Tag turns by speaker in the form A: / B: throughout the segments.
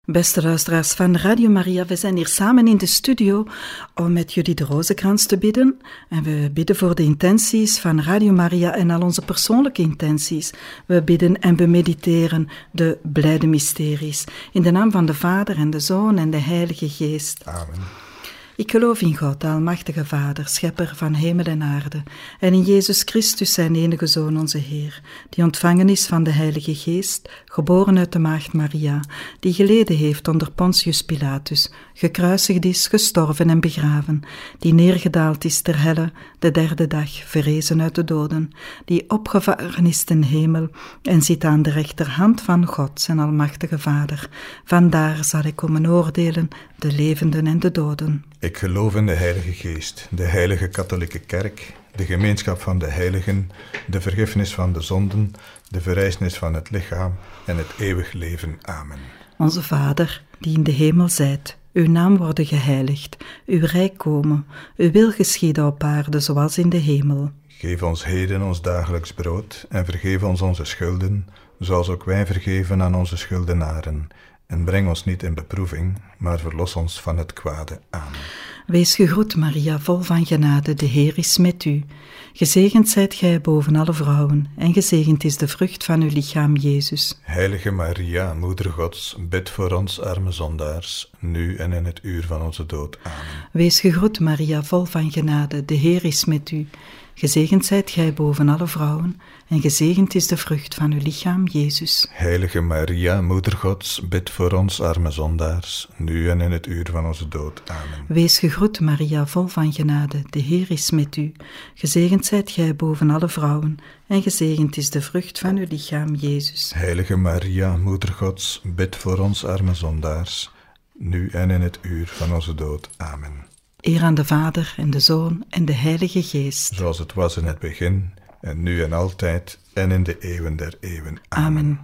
A: Beste luisteraars van Radio Maria, we zijn hier samen in de studio om met jullie de Rozenkrans te bidden. En we bidden voor de intenties van Radio Maria en al onze persoonlijke intenties. We bidden en we mediteren de blijde mysteries. In de naam van de Vader en de Zoon en de Heilige Geest.
B: Amen.
A: Ik geloof in God, de Almachtige Vader, schepper van hemel en aarde, en in Jezus Christus, zijn enige Zoon, onze Heer, die ontvangen is van de Heilige Geest, geboren uit de Maagd Maria, die geleden heeft onder Pontius Pilatus, gekruisigd is, gestorven en begraven, die neergedaald is ter helle, de derde dag, verrezen uit de doden, die opgevaren is ten hemel en zit aan de rechterhand van God, zijn Almachtige Vader. Vandaar zal hij komen oordelen de levenden en de doden.
B: Ik geloof in de Heilige Geest, de Heilige Katholieke Kerk, de gemeenschap van de heiligen, de vergiffenis van de zonden, de verrijzenis van het lichaam en het eeuwig leven. Amen.
A: Onze Vader, die in de hemel zijt, uw naam worden geheiligd, uw rijk komen, uw wil geschieden op aarde zoals in de hemel.
B: Geef ons heden ons dagelijks brood en vergeef ons onze schulden, zoals ook wij vergeven aan onze schuldenaren. En breng ons niet in beproeving, maar verlos ons van het kwade. Amen.
A: Wees gegroet, Maria, vol van genade, de Heer is met u. Gezegend zijt gij boven alle vrouwen, en gezegend is de vrucht van uw lichaam, Jezus.
B: Heilige Maria, Moeder Gods, bid voor ons arme zondaars, nu en in het uur van onze dood. Amen.
A: Wees gegroet, Maria, vol van genade, de Heer is met u. Gezegend zijt gij boven alle vrouwen, en gezegend is de vrucht van uw lichaam, Jezus.
B: Heilige Maria, Moeder Gods, bid voor ons arme zondaars, nu en in het uur van onze dood. Amen.
A: Wees gegroet, Maria, vol van genade, de Heer is met u. Gezegend zijt gij boven alle vrouwen, en gezegend is de vrucht van uw lichaam, Jezus.
B: Heilige Maria, Moeder Gods, bid voor ons arme zondaars, nu en in het uur van onze dood. Amen.
A: Eer aan de Vader en de Zoon en de Heilige Geest.
B: Zoals het was in het begin, en nu en altijd, en in de eeuwen der eeuwen.
A: Amen.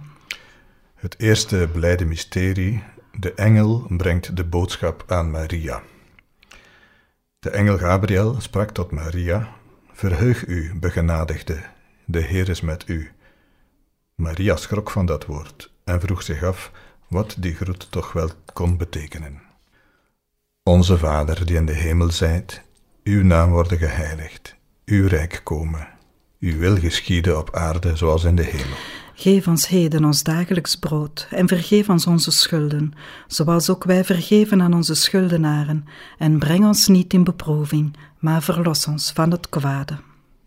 B: Het eerste blijde mysterie, de engel brengt de boodschap aan Maria. De engel Gabriel sprak tot Maria: Verheug u, begenadigde, de Heer is met u. Maria schrok van dat woord en vroeg zich af wat die groet toch wel kon betekenen. Onze Vader, die in de hemel zijt, uw naam worden geheiligd, uw rijk komen, uw wil geschieden op aarde zoals in de hemel.
A: Geef ons heden ons dagelijks brood en vergeef ons onze schulden, zoals ook wij vergeven aan onze schuldenaren. En breng ons niet in beproeving, maar verlos ons van het kwade.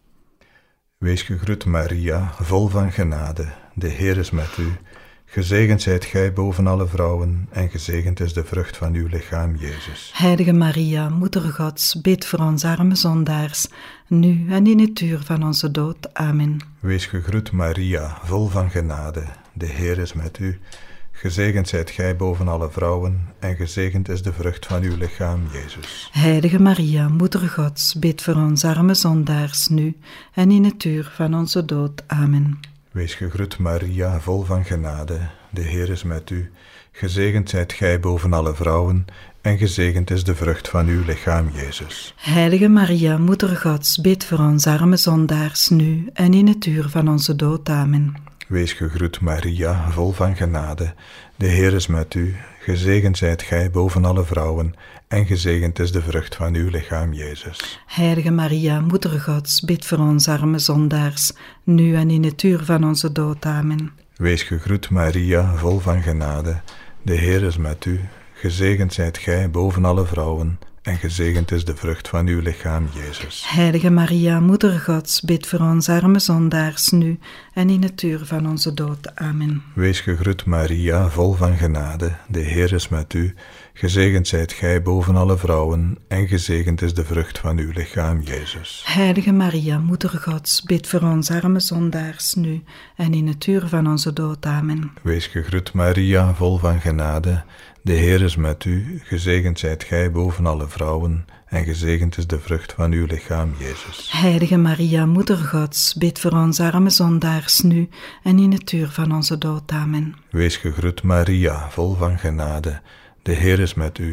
B: Wees gegroet, Maria, vol van genade, de Heer is met u. Gezegend zijt gij boven alle vrouwen, en gezegend is de vrucht van uw lichaam, Jezus.
A: Heilige Maria, Moeder Gods, bid voor ons arme zondaars, nu en in het uur van onze dood. Amen.
B: Wees gegroet, Maria, vol van genade, de Heer is met u. Gezegend zijt gij boven alle vrouwen, en gezegend is de vrucht van uw lichaam, Jezus.
A: Heilige Maria, Moeder Gods, bid voor ons arme zondaars, nu en in het uur van onze dood. Amen.
B: Wees gegroet, Maria, vol van genade, de Heer is met u. Gezegend zijt gij boven alle vrouwen, en gezegend is de vrucht van uw lichaam, Jezus.
A: Heilige Maria, Moeder Gods, bid voor ons arme zondaars, nu en in het uur van onze dood. Amen.
B: Wees gegroet, Maria, vol van genade, de Heer is met u. Gezegend zijt gij boven alle vrouwen, en gezegend is de vrucht van uw lichaam, Jezus.
A: Heilige Maria, Moeder Gods, bid voor ons arme zondaars, nu en in het uur van onze dood. Amen.
B: Wees gegroet, Maria, vol van genade, de Heer is met u. Gezegend zijt gij boven alle vrouwen, en gezegend is de vrucht van uw lichaam, Jezus.
A: Heilige Maria, Moeder Gods, bid voor ons arme zondaars, nu en in het uur van onze dood. Amen.
B: Wees gegroet, Maria, vol van genade, de Heer is met u. Gezegend zijt gij boven alle vrouwen, en gezegend is de vrucht van uw lichaam, Jezus.
A: Heilige Maria, Moeder Gods, bid voor ons arme zondaars, nu en in het uur van onze dood. Amen.
B: Wees gegroet, Maria, vol van genade, de Heer is met u. Gezegend zijt gij boven alle vrouwen, en gezegend is de vrucht van uw lichaam, Jezus.
A: Heilige Maria, Moeder Gods, bid voor ons arme zondaars, nu en in het uur van onze dood. Amen.
B: Wees gegroet, Maria, vol van genade, de Heer is met u.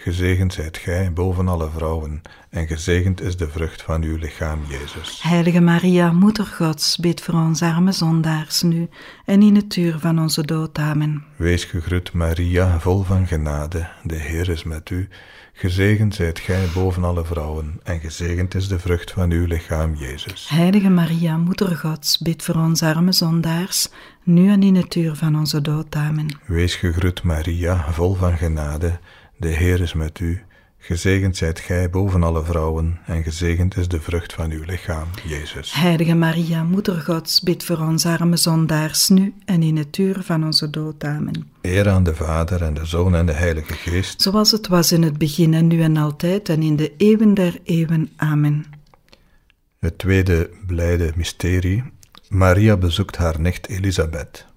B: gezegend zijt gij boven alle vrouwen, en gezegend is de vrucht van uw lichaam, Jezus.
A: Heilige Maria, Moeder Gods, bid voor ons arme zondaars nu en in het uur van onze dood. Amen.
B: Wees gegroet, Maria, vol van genade, de Heer is met u. Gezegend zijt gij boven alle vrouwen, en gezegend is de vrucht van uw lichaam, Jezus.
A: Heilige Maria, Moeder Gods, bid voor ons arme zondaars, nu en in het uur van onze dood. Amen.
B: Wees gegroet, Maria, vol van genade, de Heer is met u. Gezegend zijt gij boven alle vrouwen, en gezegend is de vrucht van uw lichaam, Jezus.
A: Heilige Maria, Moeder Gods, bid voor ons arme zondaars, nu en in het uur van onze dood. Amen.
B: Eer aan de Vader en de Zoon en de Heilige Geest.
A: Zoals het was in het begin en nu en altijd en in de eeuwen der eeuwen. Amen.
B: Het tweede blijde mysterie. Maria bezoekt haar nicht Elisabeth.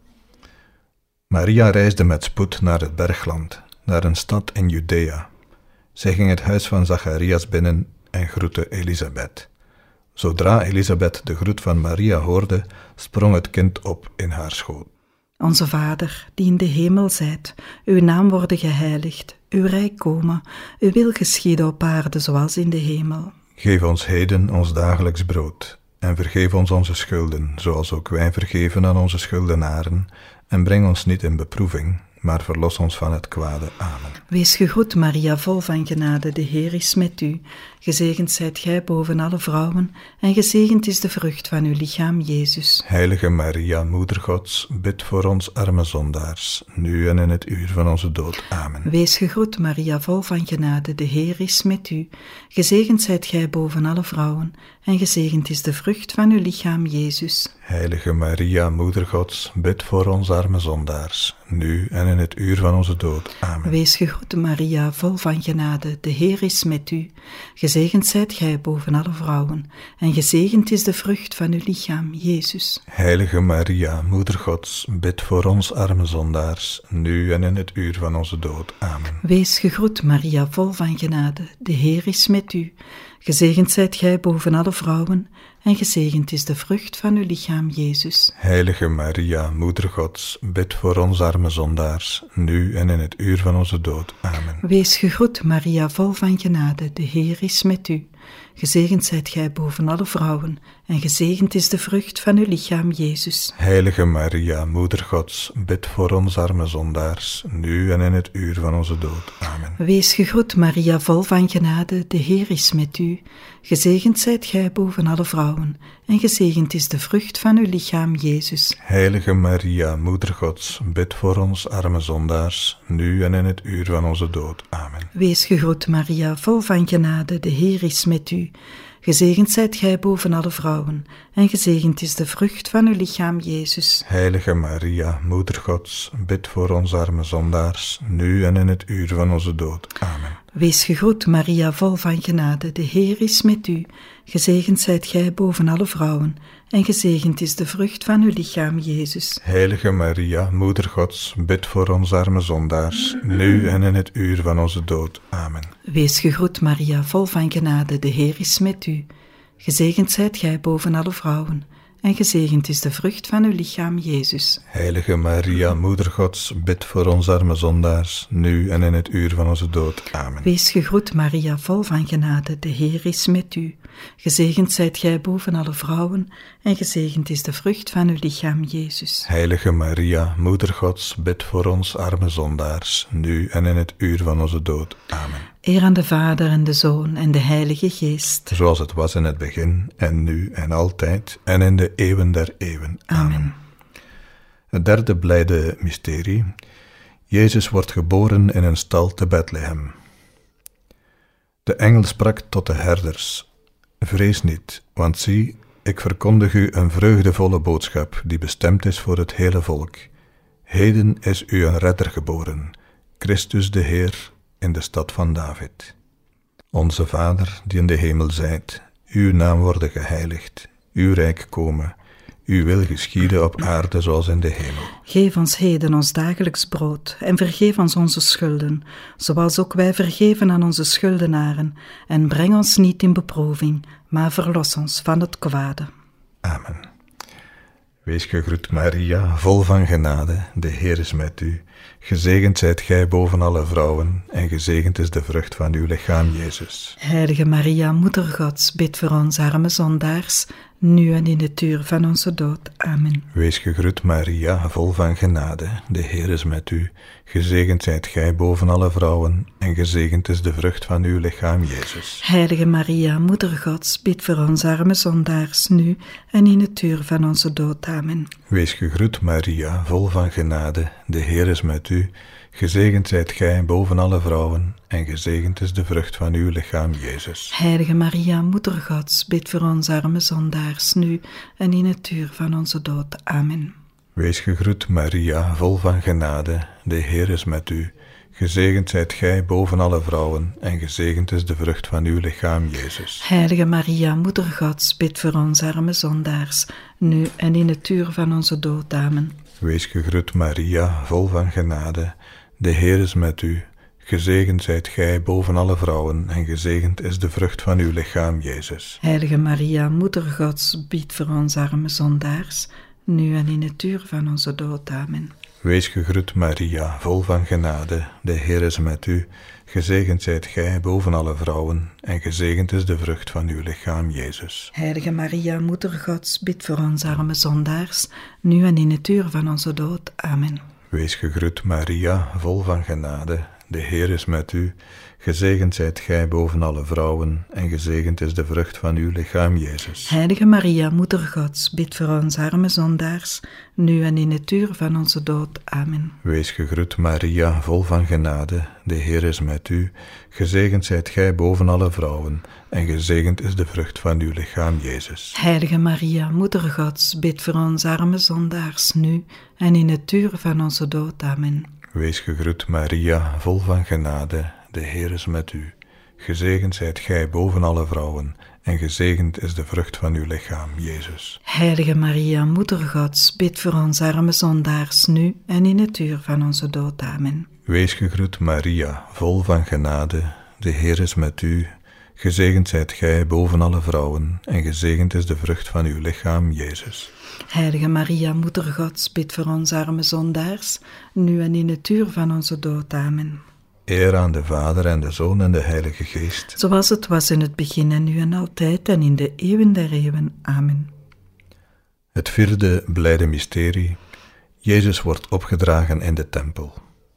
B: Maria reisde met spoed naar het bergland, naar een stad in Judea. Zij ging het huis van Zacharias binnen en groette Elisabeth. Zodra Elisabeth de groet van Maria hoorde, sprong het kind op in haar schoot.
A: Onze Vader, die in de hemel zijt, uw naam worden geheiligd, uw rijk komen, uw wil geschieden op aarde zoals in de hemel.
B: Geef ons heden ons dagelijks brood, en vergeef ons onze schulden, zoals ook wij vergeven aan onze schuldenaren, en breng ons niet in beproeving, maar verlos ons van het kwade. Amen.
A: Wees gegroet, Maria, vol van genade, de Heer is met u. Gezegend zijt gij boven alle vrouwen, en gezegend is de vrucht van uw lichaam, Jezus.
B: Heilige Maria, Moeder Gods, bid voor ons arme zondaars, nu en in het uur van onze dood. Amen.
A: Wees gegroet, Maria, vol van genade, de Heer is met u. Gezegend zijt gij boven alle vrouwen, en gezegend is de vrucht van uw lichaam, Jezus.
B: Heilige Maria, Moeder Gods, bid voor ons arme zondaars, nu en in het uur van onze dood. Amen.
A: Wees gegroet, Maria, vol van genade, de Heer is met u. Gezegend zijt gij boven alle vrouwen, en gezegend is de vrucht van uw lichaam, Jezus.
B: Heilige Maria, Moeder Gods, bid voor ons arme zondaars, nu en in het uur van onze dood. Amen.
A: Wees gegroet, Maria, vol van genade, de Heer is met u. Gezegend zijt gij boven alle vrouwen, en gezegend is de vrucht van uw lichaam, Jezus.
B: Heilige Maria, Moeder Gods, bid voor ons arme zondaars, nu en in het uur van onze dood. Amen.
A: Wees gegroet, Maria, vol van genade, de Heer is met u. Gezegend zijt gij boven alle vrouwen, en gezegend is de vrucht van uw lichaam, Jezus.
B: Heilige Maria, Moeder Gods, bid voor ons arme zondaars, nu en in het uur van onze dood. Amen.
A: Wees gegroet, Maria, vol van genade, de Heer is met u. Gezegend zijt gij boven alle vrouwen, en gezegend is de vrucht van uw lichaam, Jezus.
B: Heilige Maria, Moeder Gods, bid voor ons arme zondaars, nu en in het uur van onze dood. Amen.
A: Wees gegroet, Maria, vol van genade, de Heer is met u. Gezegend zijt gij boven alle vrouwen, en gezegend is de vrucht van uw lichaam, Jezus.
B: Heilige Maria, Moeder Gods, bid voor ons arme zondaars, nu en in het uur van onze dood. Amen.
A: Wees gegroet, Maria, vol van genade, de Heer is met u. Gezegend zijt gij boven alle vrouwen, en gezegend is de vrucht van uw lichaam, Jezus.
B: Heilige Maria, Moeder Gods, bid voor ons arme zondaars, nu en in het uur van onze dood. Amen.
A: Wees gegroet, Maria, vol van genade, de Heer is met u. Gezegend zijt gij boven alle vrouwen, en gezegend is de vrucht van uw lichaam, Jezus.
B: Heilige Maria, Moeder Gods, bid voor ons arme zondaars, nu en in het uur van onze dood. Amen.
A: Wees gegroet, Maria, vol van genade, de Heer is met u. Gezegend zijt gij boven alle vrouwen, en gezegend is de vrucht van uw lichaam, Jezus.
B: Heilige Maria, Moeder Gods, bid voor ons arme zondaars, nu en in het uur van onze dood. Amen.
A: Eer aan de Vader en de Zoon en de Heilige Geest.
B: Zoals het was in het begin, en nu en altijd, en in de eeuwen der eeuwen.
A: Amen.
B: Het derde blijde mysterie. Jezus wordt geboren in een stal te Bethlehem. De engel sprak tot de herders: vrees niet, want zie, ik verkondig u een vreugdevolle boodschap die bestemd is voor het hele volk. Heden is u een redder geboren, Christus de Heer, in de stad van David. Onze Vader, die in de hemel zijt, uw naam worden geheiligd, uw rijk komen, uw wil geschieden op aarde zoals in de hemel.
A: Geef ons heden ons dagelijks brood en vergeef ons onze schulden, zoals ook wij vergeven aan onze schuldenaren. En breng ons niet in beproeving, maar verlos ons van het kwade.
B: Amen. Wees gegroet Maria, vol van genade, de Heer is met u. Gezegend zijt gij boven alle vrouwen, en gezegend is de vrucht van uw lichaam, Jezus.
A: Heilige Maria, Moeder Gods, bid voor ons arme zondaars, nu en in de uur van onze dood. Amen.
B: Wees gegroet Maria, vol van genade, de Heer is met u. Gezegend zijt gij boven alle vrouwen, en gezegend is de vrucht van uw lichaam, Jezus.
A: Heilige Maria, Moeder Gods, bid voor ons arme zondaars, nu en in het uur van onze dood. Amen.
B: Wees gegroet Maria, vol van genade, de Heer is met u. Gezegend zijt gij boven alle vrouwen, en gezegend is de vrucht van uw lichaam, Jezus.
A: Heilige Maria, Moeder Gods, bid voor ons arme zondaars, nu en in het uur van onze dood. Amen.
B: Wees gegroet Maria, vol van genade, de Heer is met u. Gezegend zijt gij boven alle vrouwen, en gezegend is de vrucht van uw lichaam, Jezus.
A: Heilige Maria, Moeder Gods, bid voor ons arme zondaars, nu en in het uur van onze dood. Amen.
B: Wees gegroet Maria, vol van genade, de Heer is met u. Gezegend zijt gij boven alle vrouwen, en gezegend is de vrucht van uw lichaam, Jezus.
A: Heilige Maria, Moeder Gods, bid voor ons arme zondaars, nu en in het uur van onze dood. Amen.
B: Wees gegroet Maria, vol van genade, de Heer is met u. Gezegend zijt gij boven alle vrouwen, en gezegend is de vrucht van uw lichaam, Jezus.
A: Heilige Maria, Moeder Gods, bid voor ons arme zondaars, nu en in het uur van onze dood. Amen.
B: Wees gegroet Maria, vol van genade, de Heer is met u. Gezegend zijt gij boven alle vrouwen, en gezegend is de vrucht van uw lichaam, Jezus.
A: Heilige Maria, Moeder Gods, bid voor ons arme zondaars, nu en in het uur van onze dood. Amen.
B: Wees gegroet Maria, vol van genade, de Heer is met u. Gezegend zijt gij boven alle vrouwen, en gezegend is de vrucht van uw lichaam, Jezus.
A: Heilige Maria, Moeder Gods, bid voor ons arme zondaars, nu en in het uur van onze dood. Amen.
B: Wees gegroet Maria, vol van genade, de Heer is met u. Gezegend zijt gij boven alle vrouwen, en gezegend is de vrucht van uw lichaam, Jezus.
A: Heilige Maria, Moeder Gods, bid voor ons arme zondaars, nu en in het uur van onze dood. Amen.
B: Wees gegroet Maria, vol van genade, de Heer is met u. Gezegend zijt gij boven alle vrouwen, en gezegend is de vrucht van uw lichaam, Jezus.
A: Heilige Maria, Moeder Gods, bid voor ons arme zondaars, nu en in het uur van onze dood. Amen.
B: Eer aan de Vader en de Zoon en de Heilige Geest.
A: Zoals het was in het begin en nu en altijd en in de eeuwen der eeuwen. Amen.
B: Het vierde blijde mysterie. Jezus wordt opgedragen in de tempel.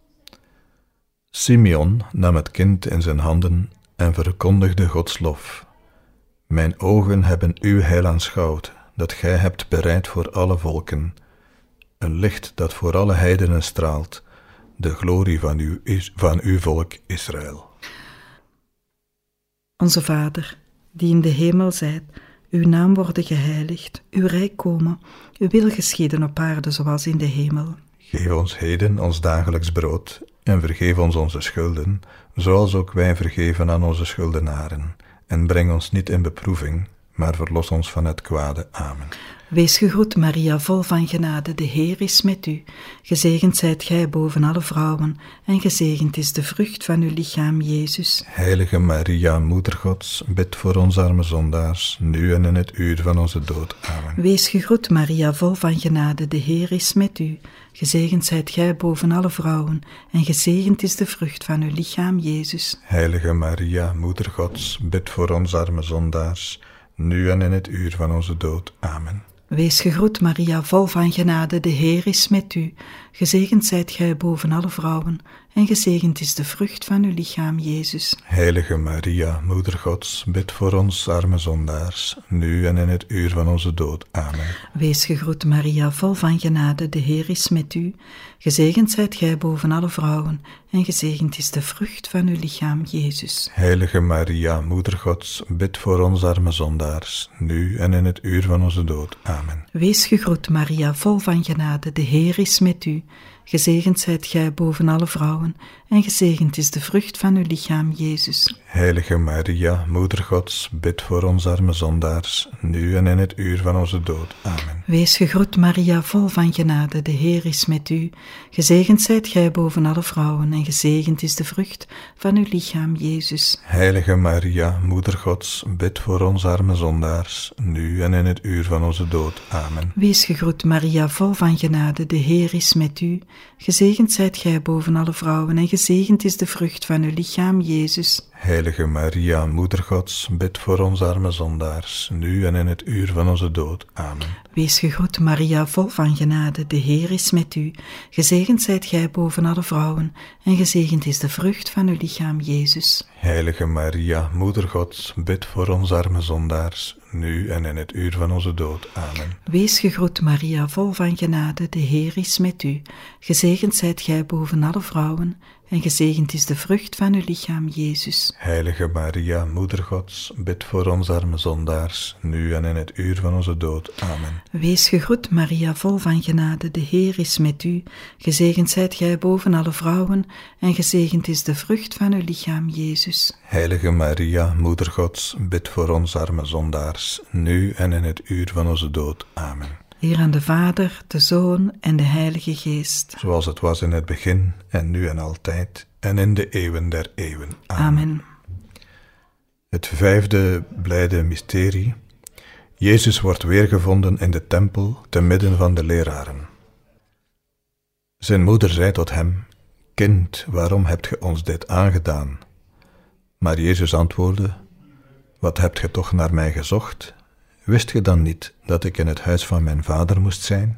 B: Simeon nam het kind in zijn handen en verkondigde Gods lof. Mijn ogen hebben uw heil aanschouwd, dat gij hebt bereid voor alle volken. Een licht dat voor alle heidenen straalt, de glorie van uw volk Israël.
A: Onze Vader, die in de hemel zijt, uw naam worden geheiligd, uw rijk komen, uw wil geschieden op aarde zoals in de hemel.
B: Geef ons heden ons dagelijks brood, en vergeef ons onze schulden, zoals ook wij vergeven aan onze schuldenaren. En breng ons niet in beproeving, maar verlos ons van het kwade. Amen.
A: Wees gegroet, Maria, vol van genade, de Heer is met u. Gezegend zijt gij boven alle vrouwen, en gezegend is de vrucht van uw lichaam, Jezus.
B: Heilige Maria, Moeder Gods, bid voor ons arme zondaars, nu en in het uur van onze dood. Amen.
A: Wees gegroet, Maria, vol van genade, de Heer is met u. Gezegend zijt gij boven alle vrouwen, en gezegend is de vrucht van uw lichaam, Jezus.
B: Heilige Maria, Moeder Gods, bid voor ons arme zondaars, nu en in het uur van onze dood. Amen.
A: Wees gegroet, Maria, vol van genade, de Heer is met u. Gezegend zijt gij boven alle vrouwen, en gezegend is de vrucht van uw lichaam, Jezus.
B: Heilige Maria, Moeder Gods, bid voor ons arme zondaars, nu en in het uur van onze dood. Amen.
A: Wees gegroet, Maria, vol van genade, de Heer is met u. Gezegend zijt gij boven alle vrouwen, en gezegend is de vrucht van uw lichaam, Jezus.
B: Heilige Maria, Moeder Gods, bid voor ons arme zondaars, nu en in het uur van onze dood. Amen.
A: Wees gegroet, Maria, vol van genade, de Heer is met u. gezegend zijt gij boven alle vrouwen, en gezegend is de vrucht van uw lichaam, Jezus.
B: Heilige Maria, Moeder Gods, bid voor ons arme zondaars, nu en in het uur van onze dood. Amen.
A: Wees gegroet, Maria, vol van genade, de Heer is met u. Gezegend zijt gij boven alle vrouwen, en gezegend is de vrucht van uw lichaam, Jezus.
B: Heilige Maria, Moeder Gods, bid voor ons arme zondaars, nu en in het uur van onze dood. Amen.
A: Wees gegroet, Maria, vol van genade, de Heer is met u. Gezegend zijt gij boven alle vrouwen, en gezegend is de vrucht van uw lichaam, Jezus.
B: Heilige Maria, Moeder Gods, bid voor ons arme zondaars, nu en in het uur van onze dood. Amen.
A: Wees gegroet, Maria, vol van genade, de Heer is met u. Gezegend zijt gij boven alle vrouwen, en gezegend is de vrucht van uw lichaam, Jezus.
B: Heilige Maria, Moeder Gods, bid voor ons arme zondaars, nu en in het uur van onze dood. Amen.
A: Wees gegroet, Maria, vol van genade, de Heer is met u. Gezegend zijt gij boven alle vrouwen, en gezegend is de vrucht van uw lichaam, Jezus.
B: Heilige Maria, Moeder Gods, bid voor ons arme zondaars, nu en in het uur van onze dood. Amen.
A: Wees gegroet, Maria, vol van genade, de Heer is met u. Gezegend zijt gij boven alle vrouwen, en gezegend is de vrucht van uw lichaam, Jezus.
B: Heilige Maria, Moeder Gods, bid voor ons arme zondaars, nu en in het uur van onze dood. Amen.
A: Eer aan de Vader, de Zoon en de Heilige Geest.
B: Zoals het was in het begin, en nu en altijd, en in de eeuwen der eeuwen.
A: Amen.
B: Het vijfde blijde mysterie. Jezus wordt weergevonden in de tempel, te midden van de leraren. Zijn moeder zei tot hem: Kind, waarom hebt ge ons dit aangedaan? Maar Jezus antwoordde: Wat hebt ge toch naar mij gezocht? Wist ge dan niet dat ik in het huis van mijn Vader moest zijn?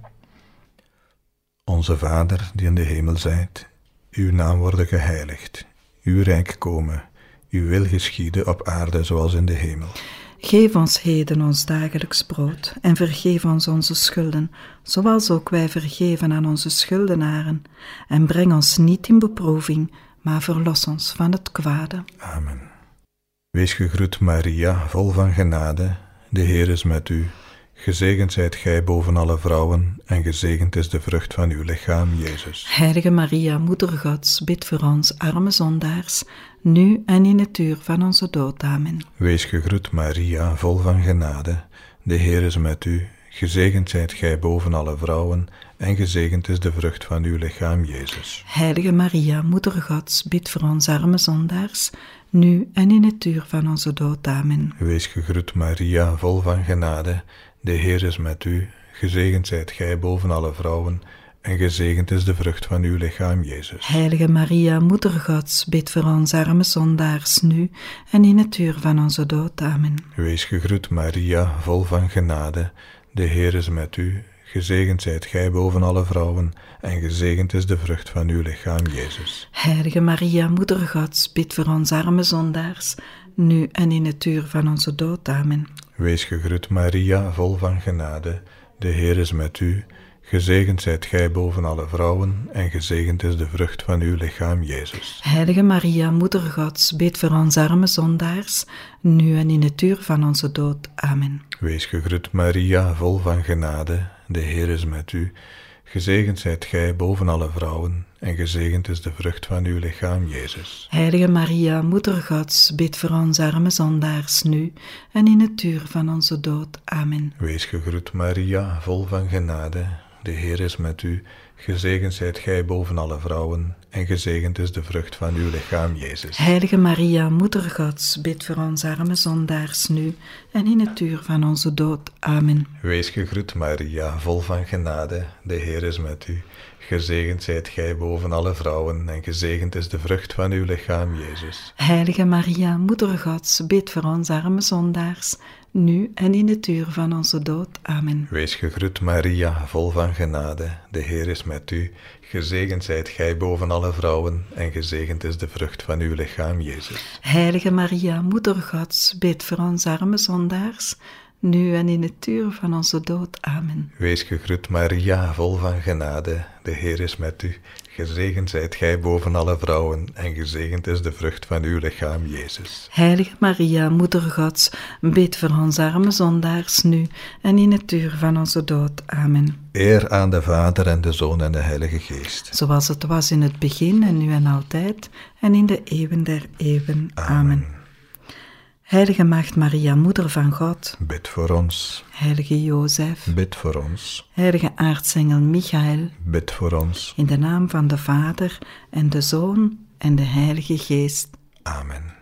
B: Onze Vader, die in de hemel zijt, uw naam worden geheiligd, uw rijk komen, uw wil geschieden op aarde zoals in de hemel.
A: Geef ons heden ons dagelijks brood, en vergeef ons onze schulden, zoals ook wij vergeven aan onze schuldenaren. En breng ons niet in beproeving, maar verlos ons van het kwade.
B: Amen. Wees gegroet, Maria, vol van genade, de Heer is met u. Gezegend zijt gij boven alle vrouwen, en gezegend is de vrucht van uw lichaam, Jezus.
A: Heilige Maria, Moeder Gods, bid voor ons arme zondaars, nu en in het uur van onze dood. Amen.
B: Wees gegroet, Maria, vol van genade, de Heer is met u. Gezegend zijt gij boven alle vrouwen, en gezegend is de vrucht van uw lichaam, Jezus.
A: Heilige Maria, Moeder Gods, bid voor ons arme zondaars, nu en in het uur van onze dood. Amen.
B: Wees gegroet, Maria, vol van genade, de Heer is met u. Gezegend zijt gij boven alle vrouwen, en gezegend is de vrucht van uw lichaam, Jezus.
A: Heilige Maria, Moeder Gods, bid voor ons arme zondaars, nu en in het uur van onze dood. Amen.
B: Wees gegroet, Maria, vol van genade, de Heer is met u. Gezegend zijt gij boven alle vrouwen, en gezegend is de vrucht van uw lichaam, Jezus.
A: Heilige Maria, Moeder Gods, bid voor ons arme zondaars, nu en in het uur van onze dood. Amen.
B: Wees gegroet, Maria, vol van genade, de Heer is met u. Gezegend zijt gij boven alle vrouwen, en gezegend is de vrucht van uw lichaam, Jezus.
A: Heilige Maria, Moeder Gods, bid voor ons arme zondaars, nu en in het uur van onze dood. Amen.
B: Wees gegroet, Maria, vol van genade, de Heer is met u. Gezegend zijt gij boven alle vrouwen, en gezegend is de vrucht van uw lichaam, Jezus.
A: Heilige Maria, Moeder Gods, bid voor ons arme zondaars, nu en in het uur van onze dood. Amen.
B: Wees gegroet, Maria, vol van genade, de Heer is met u. Gezegend zijt gij boven alle vrouwen, en gezegend is de vrucht van uw lichaam, Jezus.
A: Heilige Maria, Moeder Gods, bid voor ons arme zondaars, nu en in het uur van onze dood. Amen.
B: Wees gegroet, Maria, vol van genade, de Heer is met u. Gezegend zijt gij boven alle vrouwen, en gezegend is de vrucht van uw lichaam, Jezus.
A: Heilige Maria, Moeder Gods, bid voor ons arme zondaars, nu en in het uur van onze dood. Amen.
B: Wees gegroet, Maria, vol van genade, de Heer is met u. Gezegend zijt gij boven alle vrouwen, en gezegend is de vrucht van uw lichaam, Jezus.
A: Heilige Maria, Moeder Gods, bid voor ons arme zondaars, nu en in het uur van onze dood. Amen.
B: Wees gegroet, Maria, vol van genade. De Heer is met u. Gezegend zijt gij boven alle vrouwen, en gezegend is de vrucht van uw lichaam, Jezus.
A: Heilige Maria, Moeder Gods, bid voor ons arme zondaars, nu en in het uur van onze dood. Amen.
B: Eer aan de Vader en de Zoon en de Heilige Geest.
A: Zoals het was in het begin en nu en altijd, en in de eeuwen der eeuwen. Amen. Heilige Maagd Maria, Moeder van God,
B: Bid voor ons.
A: Heilige Jozef,
B: Bid voor ons.
A: Heilige aartsengel Michael,
B: Bid voor ons.
A: in de naam van de Vader en de Zoon en de Heilige Geest.
B: Amen.